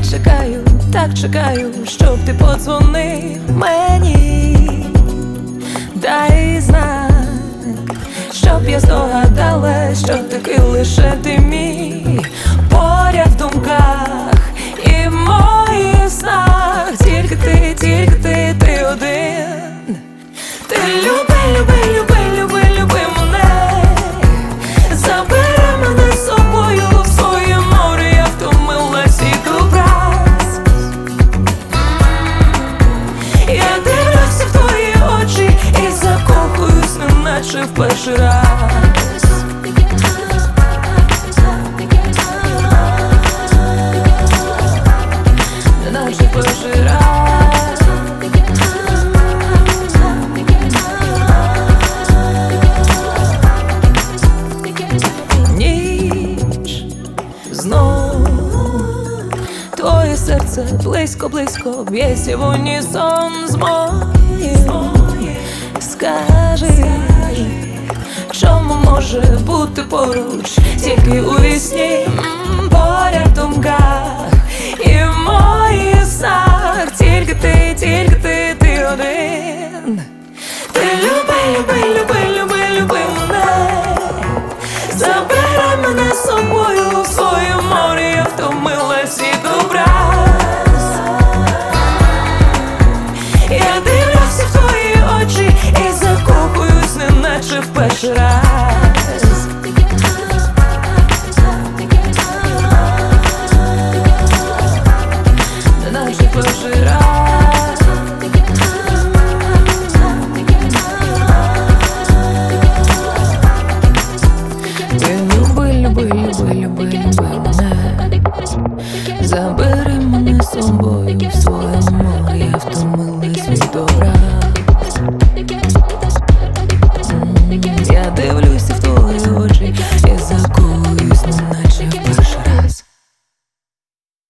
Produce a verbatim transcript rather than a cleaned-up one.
чекаю, так чекаю, щоб ти подзвонив мені. Дай знак, щоб я здогадалась, що таки лише ти мій. Поряд в думках і в моїх снах. Тільки ти, тільки ти, ти один. Ти люби, люби, люби, люби, люби мене. Забери мене з собою в своє море. Я втомилась іду враз. Я дивлюся в твої очі і закохуюсь, неначе в перший раз. Неначе в перший раз. Ніч знов, твоє серце близько-близько б'ється в унісон з моїм. Скажи, чому може бути поруч тільки у вісні, поряд в думках і в моїх снах. Тільки ти, тільки ти, ти один. Ти люби, люби, люби, люби, люби мене. Забирай мене з собою в своє море. Я втомилась іду враз. Я дивлюся в твої очі і закохуюсь, неначе в перший раз. Неначе в перший раз. Ти люби, люби, люби, люби, люби мене. Забери мене з собою в своє море. Я втомилась від добра.